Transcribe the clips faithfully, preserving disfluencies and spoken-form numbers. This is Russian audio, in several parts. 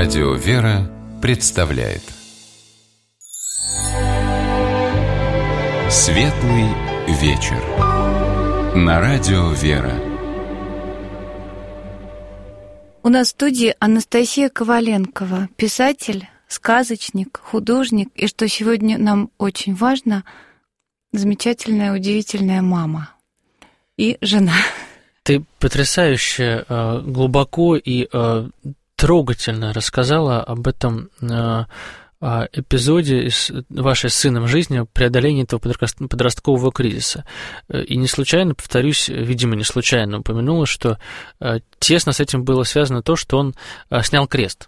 Радио «Вера» представляет Светлый вечер на Радио «Вера». У нас в студии Анастасия Коваленкова, писатель, сказочник, художник, и, что сегодня нам очень важно, замечательная, удивительная мама и жена. Ты потрясающе глубоко и трогательно рассказала об этом эпизоде из вашей с сыном жизни, преодоления этого подросткового кризиса. И не случайно, повторюсь, видимо, не случайно упомянула, что тесно с этим было связано то, что он снял крест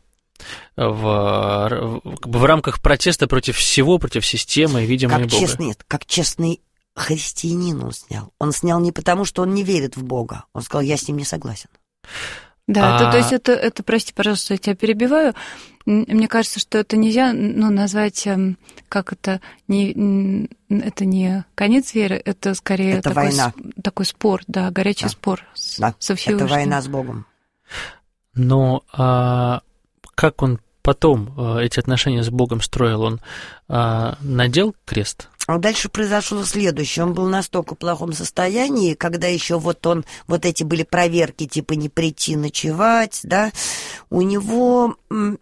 в, в рамках протеста против всего, против системы, видимо, и Бога. Честный, как честный христианин он снял. Он снял не потому, что он не верит в Бога. Он сказал, я с ним не согласен. Да, а... это, то есть это, это, прости, пожалуйста, я тебя перебиваю. Мне кажется, что это нельзя, ну, назвать, как это, не, это не конец веры, это скорее это такой, война. такой спор, да, горячий да. спор с, да. со Всевышним. Это война с Богом. Но а, как он потом а, эти отношения с Богом строил? Он а, надел крест? А дальше произошло следующее. Он был настолько в плохом состоянии, когда еще вот он, вот эти были проверки, типа не прийти ночевать, да, у него...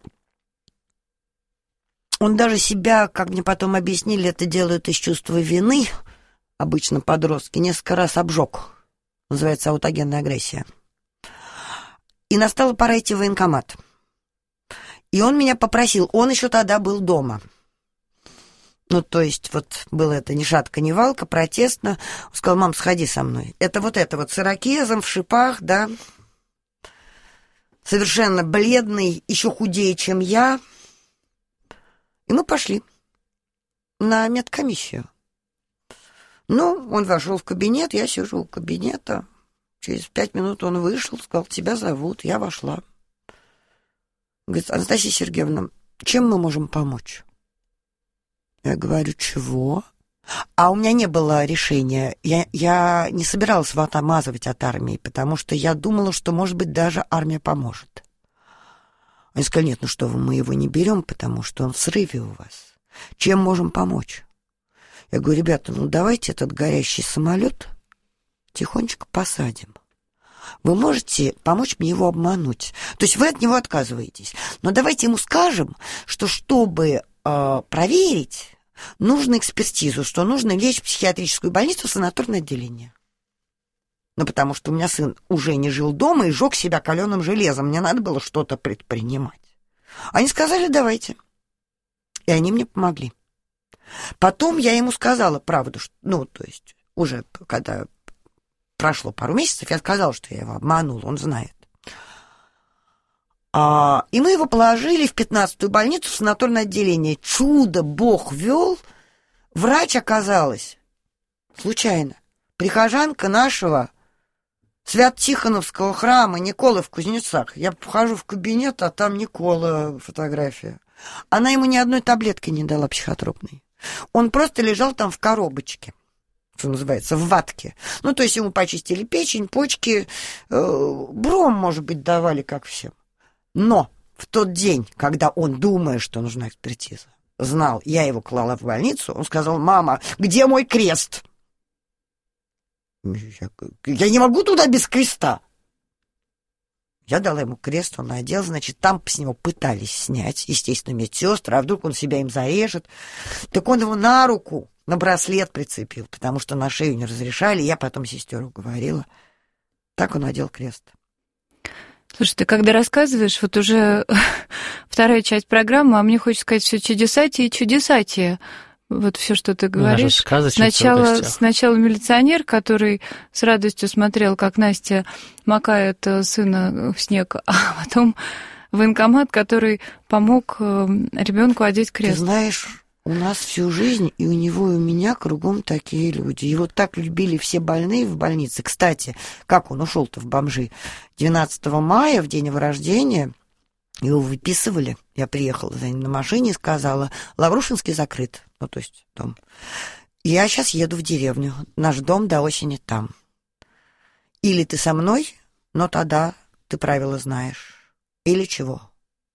Он даже себя, как мне потом объяснили, это делают из чувства вины, обычно подростки, несколько раз обжег. Называется аутогенная агрессия. И настала пора идти в военкомат. И он меня попросил, он еще тогда был дома. Ну, то есть, вот было это ни шатка, ни валка, протестно. Он сказал, мам, сходи со мной. Это вот это вот с ирокезом, в шипах, да. Совершенно бледный, еще худее, чем я. И мы пошли на медкомиссию. Ну, он вошел в кабинет, я сижу у кабинета. Через пять минут он вышел, сказал, тебя зовут. Я вошла. Говорит, Анастасия Сергеевна, чем мы можем помочь? Я говорю, чего? А у меня не было решения. Я, я не собиралась его отмазывать от армии, потому что я думала, что, может быть, даже армия поможет. Они сказали, нет, ну что вы, мы его не берем, потому что он в срыве у вас. Чем можем помочь? Я говорю, ребята, ну давайте этот горящий самолет тихонечко посадим. Вы можете помочь мне его обмануть. То есть вы от него отказываетесь. Но давайте ему скажем, что чтобы э, проверить, нужно экспертизу, что нужно лечь в психиатрическую больницу, в санаторное отделение. Ну, потому что у меня сын уже не жил дома и жег себя каленым железом. Мне надо было что-то предпринимать. Они сказали, давайте. И они мне помогли. Потом я ему сказала правду, что, ну, то есть уже когда прошло пару месяцев, я сказала, что я его обманула, он знает. А, и мы его положили в пятнадцатую больницу, в санаторное отделение. Чудо Бог вел. Врач оказалась случайно прихожанка нашего Свято-Тихоновского храма Николы в Кузнецах. Я вхожу в кабинет, а там Никола фотография. Она ему ни одной таблетки не дала психотропной. Он просто лежал там в коробочке, что называется, в ватке. Ну, то есть ему почистили печень, почки, э, бром, может быть, давали, как всем. Но в тот день, когда он, думая, что нужна экспертиза, знал, я его клала в больницу, он сказал, мама, где мой крест? Я, я не могу туда без креста. Я дала ему крест, он надел, значит, там с него пытались снять, естественно, медсестры, а вдруг он себя им зарежет. Так он его на руку, на браслет прицепил, потому что на шею не разрешали, я потом сестер уговорила. Так он надел крест. Слушай, ты когда рассказываешь, вот уже вторая часть программы, а мне хочется сказать все чудесатие и чудесатие. Вот все, что ты говоришь. Сначала, сначала милиционер, который с радостью смотрел, как Настя макает сына в снег, а потом военкомат, который помог ребенку одеть крест. Ты знаешь, у нас всю жизнь, и у него, и у меня кругом такие люди. Его так любили все больные в больнице. Кстати, как он ушел-то в бомжи? двенадцатого мая, в день его рождения, его выписывали. Я приехала за ним на машине и сказала, Лаврушинский закрыт. Ну, то есть дом. Я сейчас еду в деревню. Наш дом до осени там. Или ты со мной, но тогда ты правила знаешь. Или чего?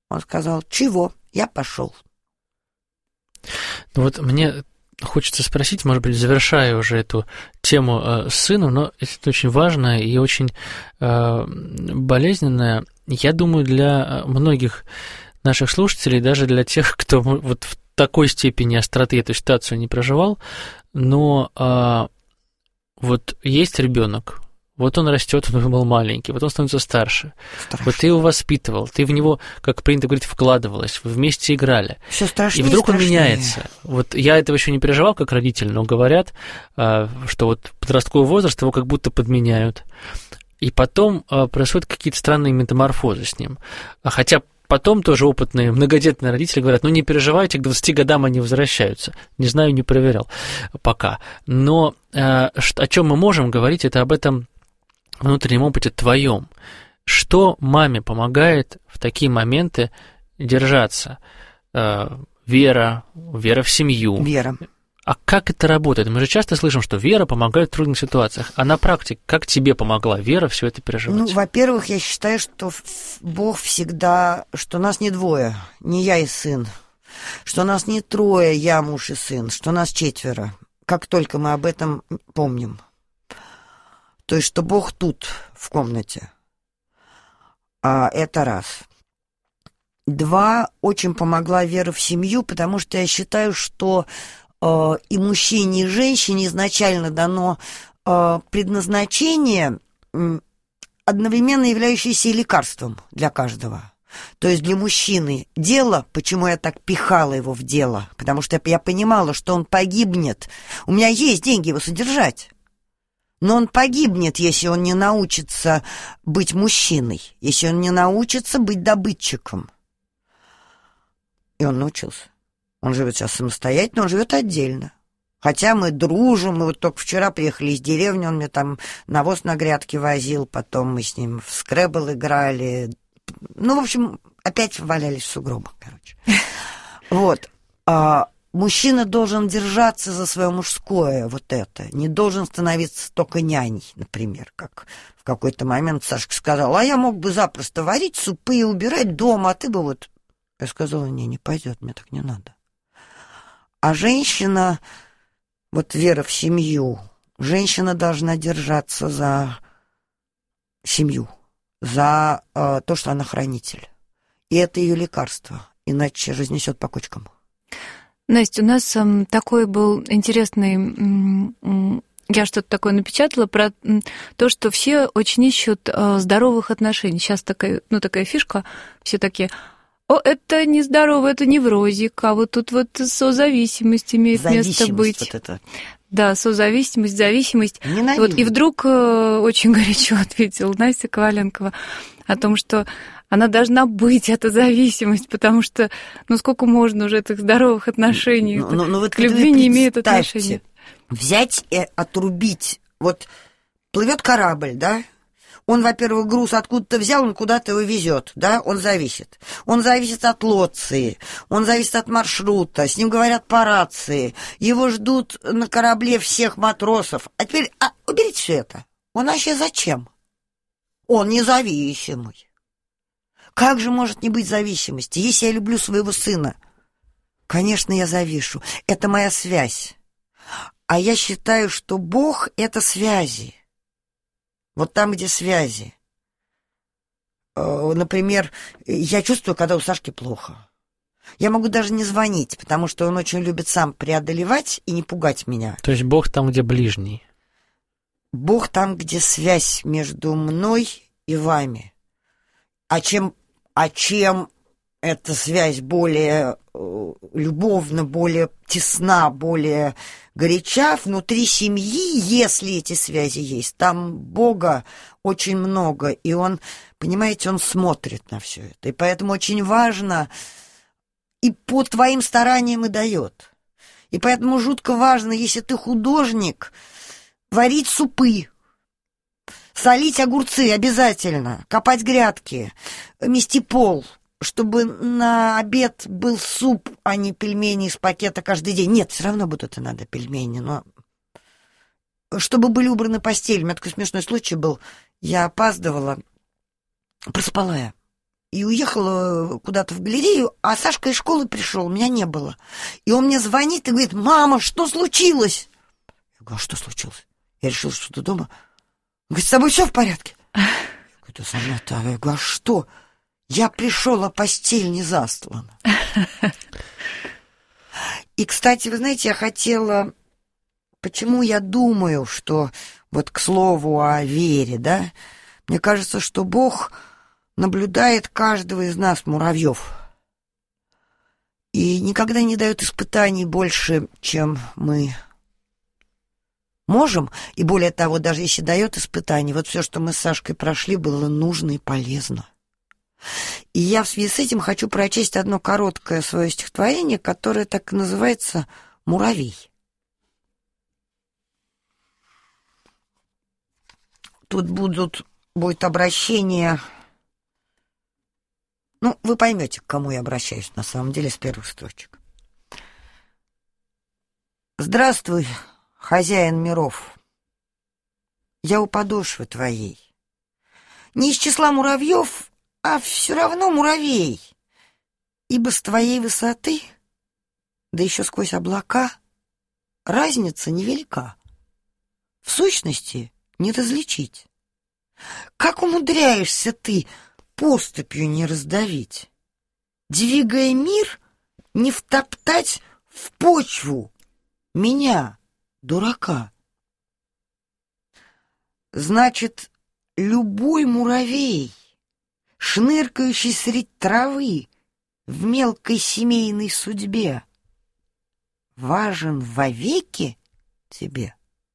Он сказал: чего? Я пошел. Ну вот мне хочется спросить, может быть, завершая уже эту тему э, с сыном, но это очень важно и очень э, болезненное. Я думаю, для многих наших слушателей, даже для тех, кто вот в такой степени остроты эту ситуацию не проживал, но э, вот есть ребенок. Вот он растет, он был маленький, вот он становится старше. Страшно. Вот ты его воспитывал, ты в него, как принято говорить, вкладывалась, вы вместе играли. Все страшнее, и вдруг страшнее. Он меняется. Вот я этого еще не переживал как родитель, но говорят, что вот подростковый возраст его как будто подменяют. И потом происходят какие-то странные метаморфозы с ним. Хотя потом тоже опытные многодетные родители говорят: ну не переживайте, к двадцати годам они возвращаются. Не знаю, не проверял пока. Но о чем мы можем говорить, это об этом внутреннем опыте твоем. Что маме помогает в такие моменты держаться? Вера, вера в семью. Вера. А как это работает? Мы же часто слышим, что вера помогает в трудных ситуациях. А на практике, как тебе помогла вера все это переживать? Ну, во-первых, я считаю, что Бог всегда, что нас не двое, не я и сын, что нас не трое, я, муж и сын, что нас четверо, как только мы об этом помним. То есть, что Бог тут, в комнате. А, это раз. Два, очень помогла вера в семью, потому что я считаю, что э, и мужчине, и женщине изначально дано э, предназначение, э, одновременно являющееся и лекарством для каждого. То есть для мужчины дело, почему я так пихала его в дело, потому что я понимала, что он погибнет. У меня есть деньги его содержать. Но он погибнет, если он не научится быть мужчиной, если он не научится быть добытчиком. И он научился. Он живет сейчас самостоятельно, он живет отдельно. Хотя мы дружим, мы вот только вчера приехали из деревни, он мне там навоз на грядке возил, потом мы с ним в скребл играли. Ну, в общем, опять валялись в сугробах, короче. Вот. Мужчина должен держаться за свое мужское, вот это. Не должен становиться только няней, например, как в какой-то момент Сашка сказал: а я мог бы запросто варить супы и убирать дома, а ты бы вот... Я сказала: не, не пойдет, мне так не надо. А женщина, вот вера в семью, женщина должна держаться за семью, за э, то, что она хранитель. И это ее лекарство, иначе разнесет по кочкам. Настя, у нас м, такой был интересный... М, м, я что-то такое напечатала про то, что все очень ищут э, здоровых отношений. Сейчас такая, ну, такая фишка, все такие: о, это нездорово, это неврозик, а вот тут вот созависимость имеет место быть. Вот это. Да, созависимость, зависимость. Вот, и вдруг э, очень горячо ответила Настя Коваленкова о том, что она должна быть, эта зависимость, потому что, ну, сколько можно уже этих здоровых отношений, ну, ну, ну, вот к любви не имеет отношения. Взять и отрубить, вот плывет корабль, да, он, во-первых, груз откуда-то взял, он куда-то его везет, да, он зависит. Он зависит от лоции, он зависит от маршрута, с ним говорят по рации, его ждут на корабле всех матросов. А теперь а, уберите все это. Он вообще зачем? Он независимый. Как же может не быть зависимости, если я люблю своего сына? Конечно, я завишу. Это моя связь. А я считаю, что Бог — это связи. Вот там, где связи. Например, я чувствую, когда у Сашки плохо. Я могу даже не звонить, потому что он очень любит сам преодолевать и не пугать меня. То есть Бог там, где ближний. Бог там, где связь между мной и вами. А чем, а чем эта связь более э, любовна, более тесна, более горяча внутри семьи, если эти связи есть, там Бога очень много, и Он, понимаете, Он смотрит на все это. И поэтому очень важно, и по твоим стараниям и дает. И поэтому жутко важно, если ты художник, варить супы, солить огурцы обязательно, копать грядки, мести пол, чтобы на обед был суп, а не пельмени из пакета каждый день. Нет, все равно будут и надо пельмени, но чтобы были убраны постели. У меня такой смешной случай был. Я опаздывала, проспала я. и уехала куда-то в галерею, а Сашка из школы пришел, меня не было. И он мне звонит и говорит: мама, что случилось? Я говорю: а что случилось? Я решила, что ты дома. Он говорит: с тобой все в порядке? Я говорю: да сама-то. Я говорю: а что? Я пришел, а постель не застлана. И, кстати, вы знаете, я хотела... Почему я думаю, что... Вот к слову о вере, да? Мне кажется, что Бог наблюдает каждого из нас, муравьев, и никогда не дает испытаний больше, чем мы можем. И более того, даже если дает испытания, вот все, что мы с Сашкой прошли, было нужно и полезно. И я в связи с этим хочу прочесть одно короткое свое стихотворение, которое так и называется «Муравей». Тут будут, будет обращение... Ну, вы поймете, к кому я обращаюсь, на самом деле, с первых строчек. Здравствуй, хозяин миров. Я у подошвы твоей. Не из числа муравьев, а все равно муравей. Ибо с твоей высоты, да еще сквозь облака, разница невелика. В сущности, не различить. Как умудряешься ты поступью не раздавить, двигая мир, не втоптать в почву меня, дурака? Значит, любой муравей, шныркающий средь травы в мелкой семейной судьбе, важен вовеки тебе?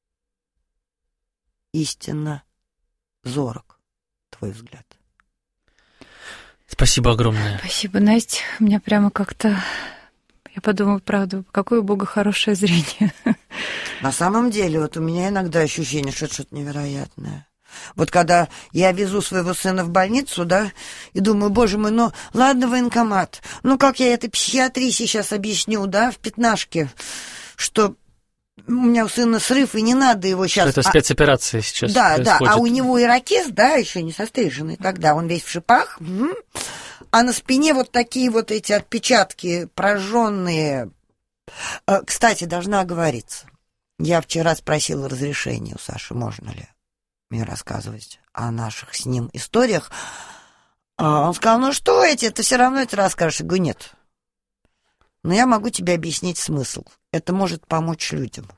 Истинно зорок твой взгляд. Спасибо огромное. Спасибо, Настя. У меня прямо как-то... Я подумала, правда, какое у Бога хорошее зрение. На самом деле, вот у меня иногда ощущение, что это что-то невероятное. Вот когда я везу своего сына в больницу, да, и думаю: боже мой, ну ладно, военкомат, ну как я этой психиатрии сейчас объясню, да, в пятнашке, что у меня у сына срыв, и не надо его сейчас... Что это спецоперация а... сейчас Да, происходит. Да, а у него ирокез, да, еще не состриженный тогда, он весь в шипах, угу. А на спине вот такие вот эти отпечатки прожженные. Кстати, должна оговориться. Я вчера спросила разрешения у Саши, можно ли мне рассказывать о наших с ним историях. Он сказал: ну что эти, ты все равно это расскажешь. Я говорю: нет. Но я могу тебе объяснить смысл. Это может помочь людям.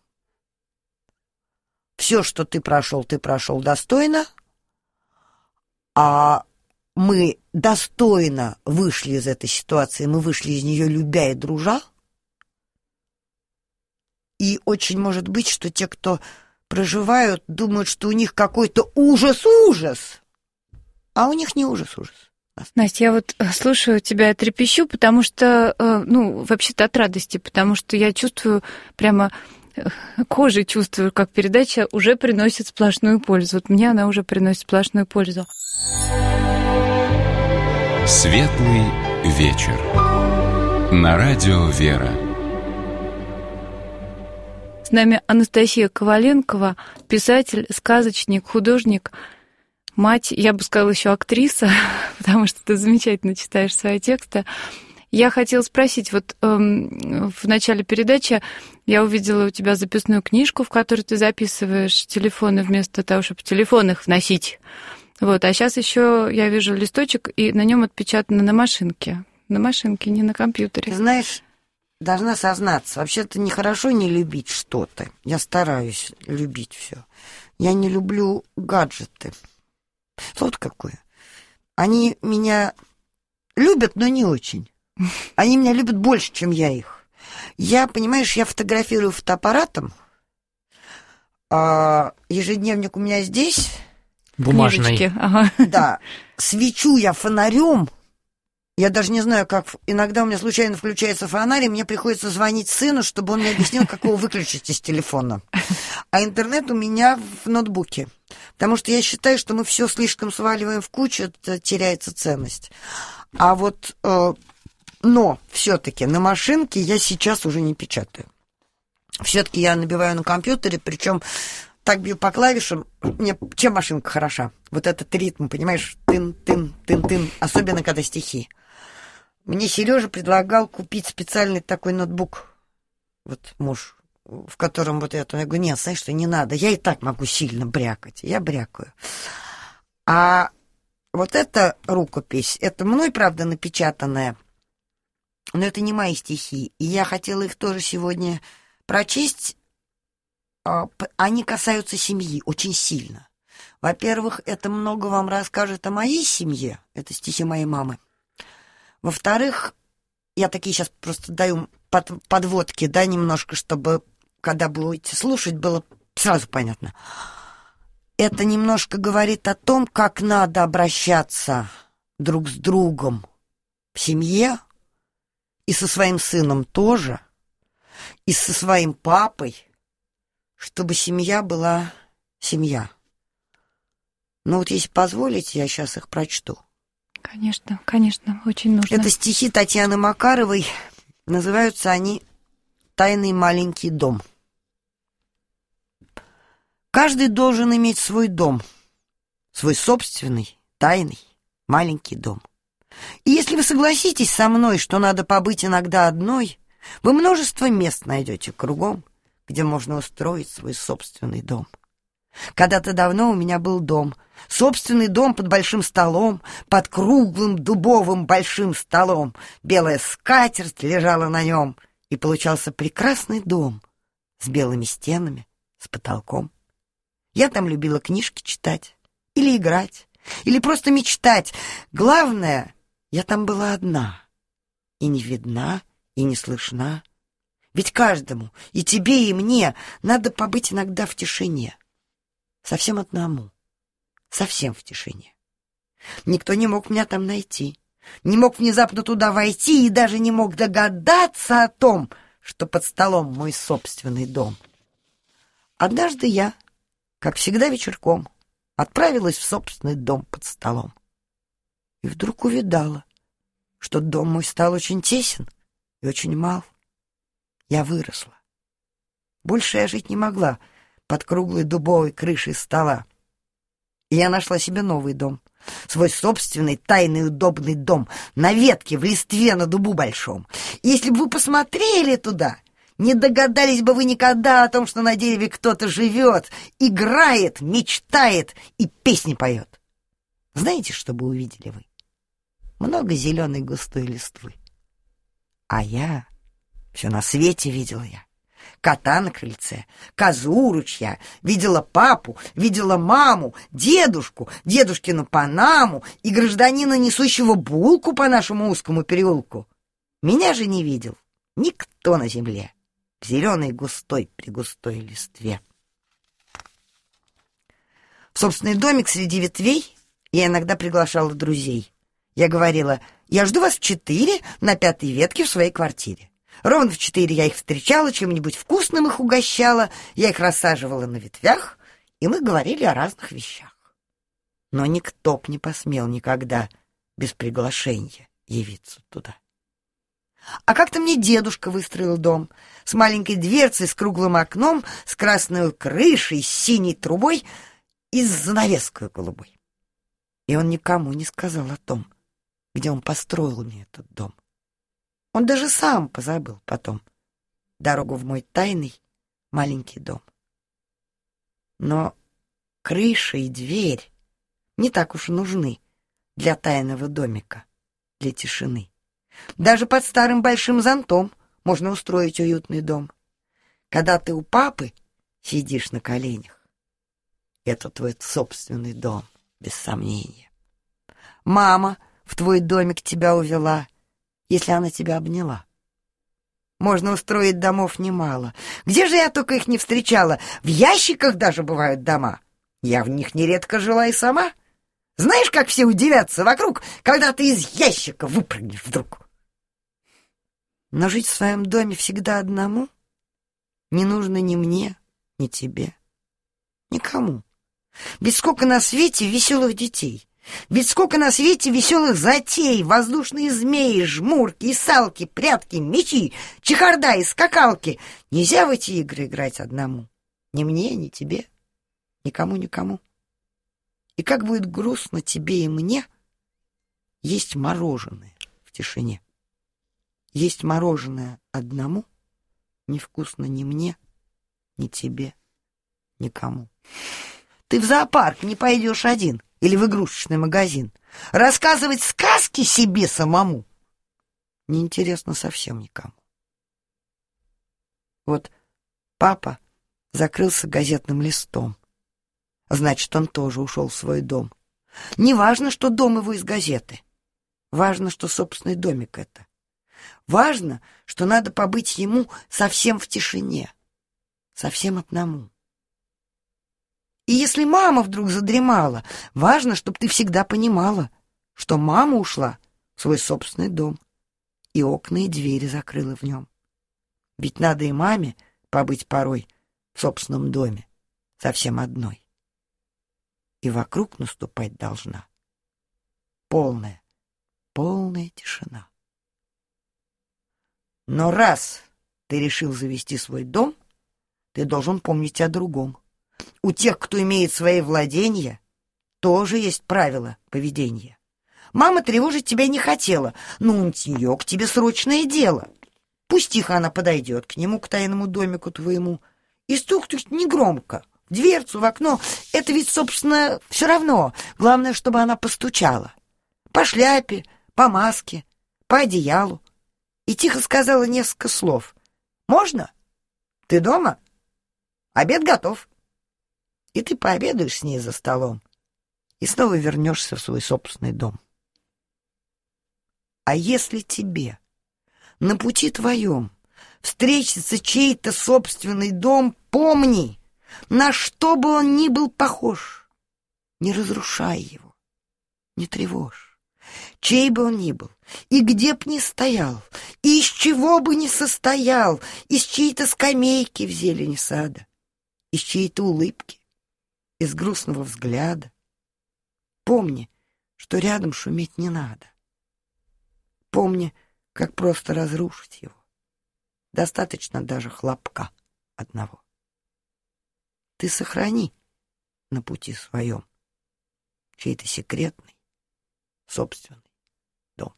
Все, что ты прошел, ты прошел достойно, а мы достойно вышли из этой ситуации, мы вышли из нее любя и дружа. И очень может быть, что те, кто проживают, думают, что у них какой-то ужас-ужас, а у них не ужас-ужас. Настя, я вот слушаю тебя, трепещу, потому что, ну, вообще-то от радости, потому что я чувствую, прямо кожей чувствую, как передача уже приносит сплошную пользу. Вот мне она уже приносит сплошную пользу. Светлый вечер. На радио «Вера». С нами Анастасия Коваленкова, писатель, сказочник, художник, мать, я бы сказала, еще актриса, потому что ты замечательно читаешь свои тексты. Я хотела спросить, вот эм, в начале передачи я увидела у тебя записную книжку, в которой ты записываешь телефоны вместо того, чтобы телефон их вносить. Вот, а сейчас еще я вижу листочек, и на нем отпечатано на машинке. На машинке, не на компьютере. Знаешь, должна сознаться, вообще-то нехорошо не любить что-то. Я стараюсь любить все. Я не люблю гаджеты. Вот какое. Они меня любят, но не очень. Они меня любят больше, чем я их. Я, понимаешь, я фотографирую фотоаппаратом. А ежедневник у меня здесь. Бумажный. Ага. Да. Свечу я фонарем. Я даже не знаю, как... Иногда у меня случайно включается фонарь, и мне приходится звонить сыну, чтобы он мне объяснил, как его выключить из телефона. А интернет у меня в ноутбуке. Потому что я считаю, что мы все слишком сваливаем в кучу, это теряется ценность. А вот... Э, но все-таки на машинке я сейчас уже не печатаю. Все-таки я набиваю на компьютере, причем так бью по клавишам. Мне чем машинка хороша? Вот этот ритм, понимаешь? Тын-тын-тын-тын. Особенно, когда стихи. Мне Сережа предлагал купить специальный такой ноутбук. Вот муж, в котором вот это. Я говорю, нет, знаешь что, не надо. Я и так могу сильно брякать. Я брякаю. А вот эта рукопись, это мной, правда, напечатанная, но это не мои стихи. И я хотела их тоже сегодня прочесть. Они касаются семьи очень сильно. Во-первых, это много вам расскажет о моей семье. Это стихи моей мамы. Во-вторых, я такие сейчас просто даю под, подводки, да, немножко, чтобы, когда будете слушать, было сразу понятно. Это немножко говорит о том, как надо обращаться друг с другом в семье, и со своим сыном тоже, и со своим папой, чтобы семья была семья. Ну вот, если позволите, я сейчас их прочту. Конечно, конечно, очень нужно. Это стихи Татьяны Макаровой. Называются они «Тайный маленький дом». Каждый должен иметь свой дом, свой собственный, тайный, маленький дом. И если вы согласитесь со мной, что надо побыть иногда одной, вы множество мест найдете кругом, где можно устроить свой собственный дом. Когда-то давно у меня был дом, собственный дом под большим столом, под круглым дубовым большим столом. Белая скатерть лежала на нем, и получался прекрасный дом с белыми стенами, с потолком. Я там любила книжки читать, или играть, или просто мечтать. Главное, я там была одна, и не видна, и не слышна. Ведь каждому, и тебе, и мне, надо побыть иногда в тишине. Совсем одному, совсем в тишине. Никто не мог меня там найти, не мог внезапно туда войти и даже не мог догадаться о том, что под столом мой собственный дом. Однажды я, как всегда вечерком, отправилась в собственный дом под столом. И вдруг увидала, что дом мой стал очень тесен и очень мал. Я выросла. Больше я жить не могла под круглой дубовой крышей стола. И я нашла себе новый дом, свой собственный тайный удобный дом на ветке в листве на дубу большом. И если бы вы посмотрели туда, не догадались бы вы никогда о том, что на дереве кто-то живет, играет, мечтает и песни поет. Знаете, что бы увидели вы? Много зеленой густой листвы. А я все на свете видела я. Кота на крыльце, козу у ручья, видела папу, видела маму, дедушку, дедушкину панаму и гражданина, несущего булку по нашему узкому переулку. Меня же не видел никто на земле в зеленой густой пригустой листве. В собственный домик среди ветвей я иногда приглашала друзей. Я говорила: я жду вас в четыре на пятой ветке в своей квартире. Ровно в четыре я их встречала, чем-нибудь вкусным их угощала, я их рассаживала на ветвях, и мы говорили о разных вещах. Но никто б не посмел никогда без приглашения явиться туда. А как-то мне дедушка выстроил дом с маленькой дверцей, с круглым окном, с красной крышей, с синей трубой и с занавеской голубой. И он никому не сказал о том, где он построил мне этот дом. Он даже сам позабыл потом дорогу в мой тайный маленький дом. Но крыша и дверь не так уж и нужны для тайного домика, для тишины. Даже под старым большим зонтом можно устроить уютный дом. Когда ты у папы сидишь на коленях, это твой собственный дом, без сомнения. Мама в твой домик тебя увела, если она тебя обняла. Можно устроить домов немало. Где же я только их не встречала? В ящиках даже бывают дома. Я в них нередко жила и сама. Знаешь, как все удивятся вокруг, когда ты из ящика выпрыгнешь вдруг? Но жить в своем доме всегда одному не нужно ни мне, ни тебе, никому. Ведь сколько на свете веселых детей. Ведь сколько на свете веселых затей, воздушные змеи, жмурки, салки, прятки, мечи, чехарда и скакалки. Нельзя в эти игры играть одному. Ни мне, ни тебе, Никому-никому. И как будет грустно тебе и мне есть мороженое в тишине. Есть мороженое одному невкусно ни мне, ни тебе, никому. Ты в зоопарк не пойдешь один или в игрушечный магазин. Рассказывать сказки себе самому неинтересно совсем никому. Вот папа закрылся газетным листом. Значит, он тоже ушел в свой дом. Не важно, что дом его из газеты. Важно, что собственный домик это. Важно, что надо побыть ему совсем в тишине, совсем одному. И если мама вдруг задремала, важно, чтобы ты всегда понимала, что мама ушла в свой собственный дом и окна и двери закрыла в нем. Ведь надо и маме побыть порой в собственном доме, совсем одной. И вокруг наступать должна полная, полная тишина. Но раз ты решил завести свой дом, ты должен помнить о другом. У тех, кто имеет свои владения, тоже есть правила поведения. Мама тревожить тебя не хотела, но у нее к тебе срочное дело. Пусть тихо она подойдет к нему, к тайному домику твоему, и стукнет негромко, в дверцу, в окно. Это ведь, собственно, все равно. Главное, чтобы она постучала. По шляпе, по маске, по одеялу. И тихо сказала несколько слов. «Можно? Ты дома? Обед готов». И ты пообедаешь с ней за столом и снова вернешься в свой собственный дом. А если тебе на пути твоем встретится чей-то собственный дом, помни, на что бы он ни был похож, не разрушай его, не тревожь. Чей бы он ни был, и где б ни стоял, и из чего бы ни состоял, из чьей-то скамейки в зелени сада, из чьей-то улыбки, из грустного взгляда. Помни, что рядом шуметь не надо. Помни, как просто разрушить его. Достаточно даже хлопка одного. Ты сохрани на пути своем чей-то секретный, собственный дом.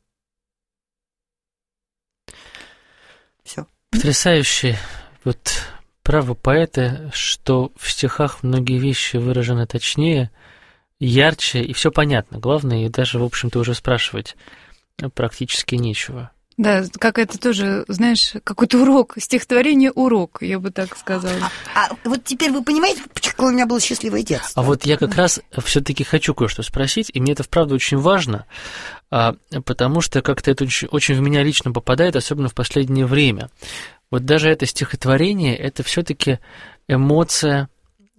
Все. Потрясающе. Вот право поэта, что в стихах многие вещи выражены точнее, ярче, и все понятно. Главное, и даже, в общем-то, уже спрашивать практически нечего. Да, как это тоже, знаешь, какой-то урок, стихотворение урок, я бы так сказала. А, а вот теперь вы понимаете, почему у меня было счастливое детство? А вот я как раз все-таки хочу кое-что спросить, и мне это вправду очень важно, потому что как-то это очень, очень в меня лично попадает, особенно в последнее время. Вот даже это стихотворение, это все-таки эмоция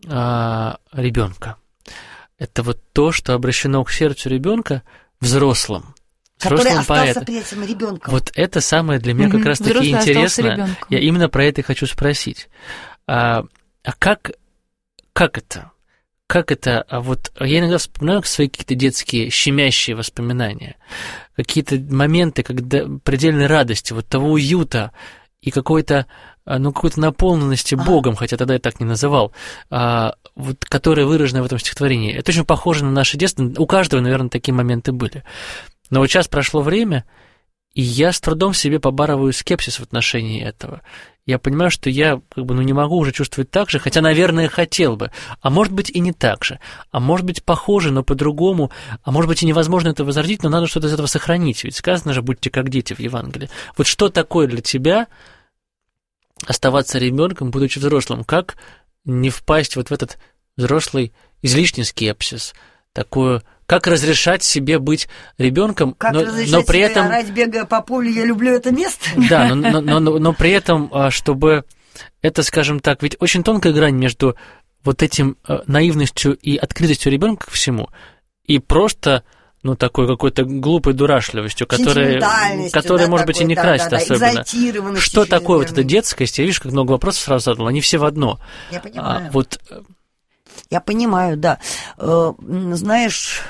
ребенка. Это вот то, что обращено к сердцу ребенка взрослым. Который остался при этом ребенком. Вот это самое для меня как раз-таки интересно. Я именно про это и хочу спросить. А, а как, как это? Как это? А вот я иногда вспоминаю свои какие-то детские щемящие воспоминания, какие-то моменты, когда предельной радости, вот того уюта и какой-то, ну, какой-то наполненности Богом, хотя тогда я так не называл, а, вот, которая выражена в этом стихотворении. Это очень похоже на наше детство. У каждого, наверное, такие моменты были. Но вот сейчас прошло время, и я с трудом себе побарываю скепсис в отношении этого. Я понимаю, что я как бы, ну, не могу уже чувствовать так же, хотя, наверное, хотел бы. А может быть, и не так же. А может быть, похоже, но по-другому. А может быть, и невозможно это возродить, но надо что-то из этого сохранить. Ведь сказано же, будьте как дети в Евангелии. Вот что такое для тебя оставаться ребенком, будучи взрослым? Как не впасть вот в этот взрослый излишний скепсис, такую... Как разрешать себе быть ребенком, как но, разрешать но при себе этом орать, бегая по полю, я люблю это место? Да, но, но, но, но при этом, чтобы это, скажем так, ведь очень тонкая грань между вот этим наивностью и открытостью ребенка ко всему и просто, ну, такой какой-то глупой дурашливостью, которая, которая да, может такой, быть, и не да, красит да, да, особенно. Что такое вот эта детскость? Я, видишь, как много вопросов сразу задал, они все в одно. Я понимаю. А, вот... Я понимаю, да. Знаешь...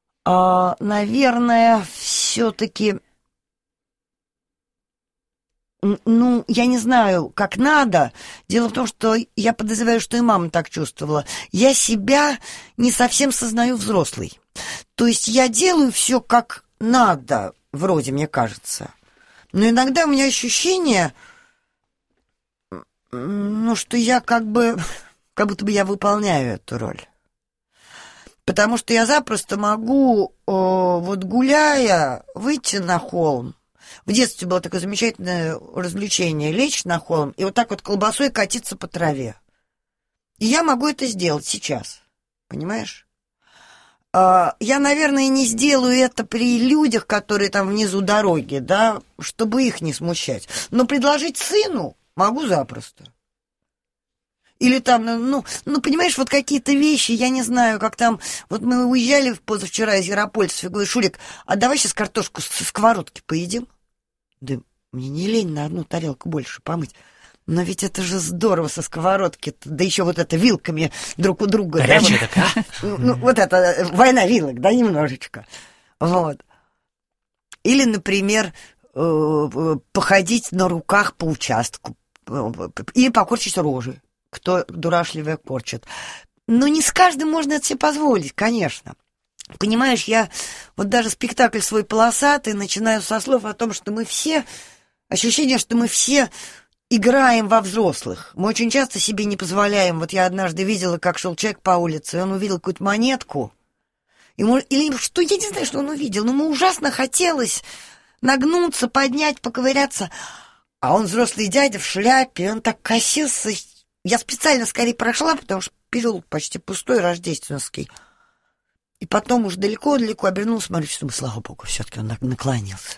Uh, наверное, все-таки ну, я не знаю, как надо. Дело в том, что я подозреваю, что и мама так чувствовала. Я себя не совсем сознаю взрослой. То есть я делаю все как надо, вроде, мне кажется. Но иногда у меня ощущение, ну, что я как бы, как будто бы я выполняю эту роль. Потому что я запросто могу, вот гуляя, выйти на холм. В детстве было такое замечательное развлечение — лечь на холм и вот так вот колбасой катиться по траве. И я могу это сделать сейчас, понимаешь? Я, наверное, не сделаю это при людях, которые там внизу дороги, да, чтобы их не смущать. Но предложить сыну могу запросто. Или там, ну, ну, понимаешь, вот какие-то вещи, я не знаю, как там... Вот мы уезжали позавчера из Яропольца, я говорю: Шурик, а давай сейчас картошку с сковородки поедим? Да мне не лень на одну тарелку больше помыть. Но ведь это же здорово со сковородки, да еще вот это вилками друг у друга. Горячая да, такая. Вот, ну, вот это война вилок, да, немножечко. Вот. Или, например, походить на руках по участку. Или покорчить рожи. Кто дурашливее корчит. Но не с каждым можно это себе позволить, конечно. Понимаешь, я вот даже спектакль свой полосатый начинаю со слов о том, что мы все... Ощущение, что мы все играем во взрослых. Мы очень часто себе не позволяем. Вот я однажды видела, как шел человек по улице, и он увидел какую-то монетку. Ему, или что, я не знаю, что он увидел, но ему ужасно хотелось нагнуться, поднять, поковыряться. А он взрослый дядя в шляпе, и он так косился. Я специально скорее прошла, потому что переулок почти пустой, рождественский. И потом уж далеко-далеко обернулся, смотрю, что, слава богу, все-таки он наклонился.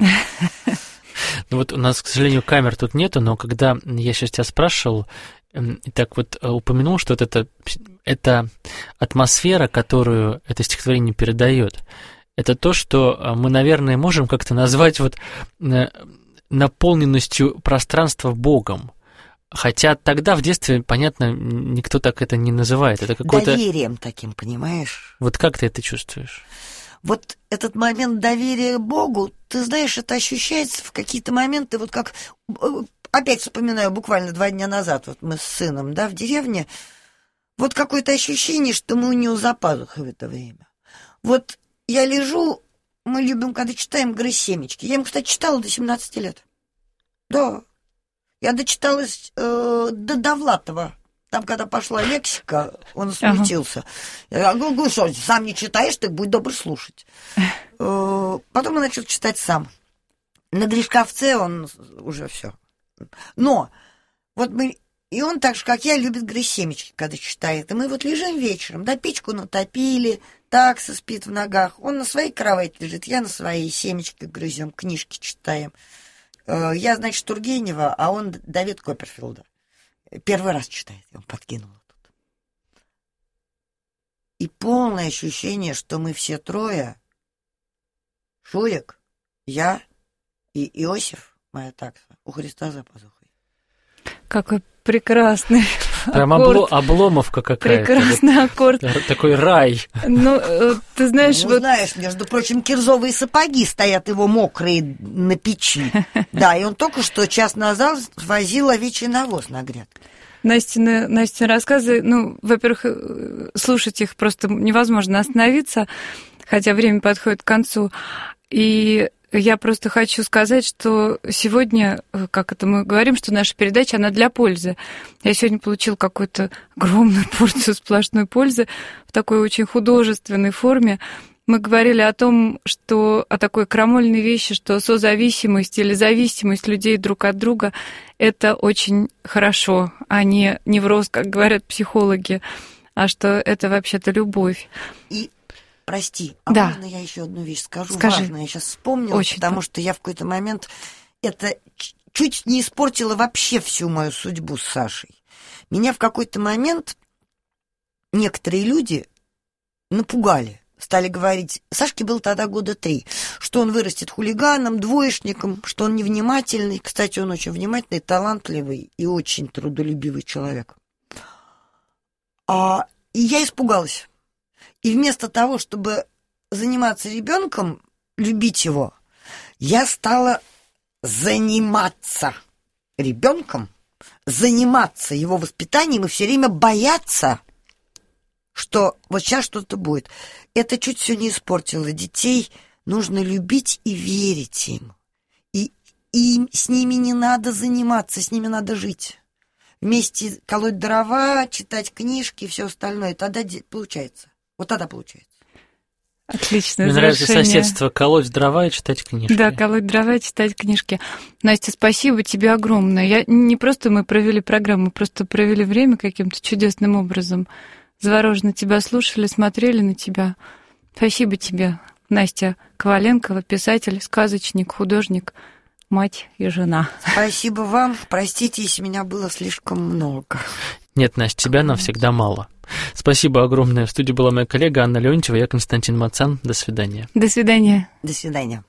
Ну вот у нас, к сожалению, камер тут нету, но когда я сейчас тебя спрашивал, и так вот упомянул, что вот это, это атмосфера, которую это стихотворение передает, это то, что мы, наверное, можем как-то назвать вот наполненностью пространства Богом. Хотя тогда, в детстве, понятно, никто так это не называет. Это какое-то... Доверием таким, понимаешь? Вот как ты это чувствуешь? Вот этот момент доверия Богу, ты знаешь, это ощущается в какие-то моменты, вот как... Опять вспоминаю, буквально два дня назад, вот мы с сыном, да, в деревне, вот какое-то ощущение, что мы у него за пазухой в это время. Вот я лежу, мы любим, когда читаем «Грызь семечки». Я ему, кстати, читала до семнадцати лет. Да. Я дочиталась э, до Довлатова. Там, когда пошла лексика, он смутился. Ага. Я говорю: что, сам не читаешь, ты будь добр слушать. э, потом он начал читать сам. На Гришковце он уже все. Но вот мы... И он так же, как я, любит «Грызть семечки», когда читает. И мы вот лежим вечером, да, печку натопили, такса спит в ногах. Он на своей кровати лежит, я на своей, семечки грызем, книжки читаем. Я, значит, Тургенева, а он Давид Копперфилда. Первый раз читает, я вам подкинула тут. И полное ощущение, что мы все трое, Шурик, я и Иосиф, моя такса, у Христа за пазухой. Какой прекрасный Прям аккорд. Обломовка какая-то. Прекрасный вот аккорд. Такой рай. Ну, ты знаешь... Ну, вот... знаешь, между прочим, кирзовые сапоги стоят его мокрые на печи. Да, и он только что час назад возил овечий навоз на грядку. Настины, Настины рассказы, ну, во-первых, слушать их просто невозможно остановиться, хотя время подходит к концу. И я просто хочу сказать, что сегодня, как это мы говорим, что наша передача, она для пользы. Я сегодня получила какую-то огромную порцию сплошной пользы в такой очень художественной форме. Мы говорили о том, что о такой крамольной вещи, что созависимость или зависимость людей друг от друга – это очень хорошо, а не невроз, как говорят психологи, а что это вообще-то любовь. И прости, а да. можно я еще одну вещь скажу? Скажи. Важно, я сейчас вспомнила, очень потому так. что я в какой-то момент это чуть не испортило вообще всю мою судьбу с Сашей. Меня в какой-то момент некоторые люди напугали. Стали говорить, Сашке было тогда года три, что он вырастет хулиганом, двоечником, что он невнимательный. Кстати, он очень внимательный, талантливый и очень трудолюбивый человек. А, и я испугалась. И вместо того, чтобы заниматься ребенком, любить его, я стала заниматься ребенком, заниматься его воспитанием и все время бояться, что вот сейчас что-то будет. Это чуть все не испортило. Детей нужно любить и верить им. И, и с ними не надо заниматься, с ними надо жить. Вместе колоть дрова, читать книжки и все остальное. Тогда получается. Вот тогда получается. Отлично. Мне нравится соседство, колоть дрова и читать книжки. Да, колоть дрова и читать книжки. Настя, спасибо тебе огромное. Я, не просто мы провели программу, мы просто провели время каким-то чудесным образом. Завороженно тебя слушали, смотрели на тебя. Спасибо тебе, Настя Коваленкова, писатель, сказочник, художник, мать и жена. Спасибо вам. Простите, если меня было слишком много. Нет, Настя, тебя нам всегда мало. Спасибо огромное. В студии была моя коллега Анна Леонтьева, я Константин Мацан. До свидания. До свидания. До свидания.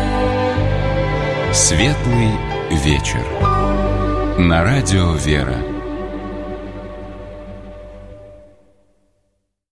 Светлый вечер. На радио «Вера».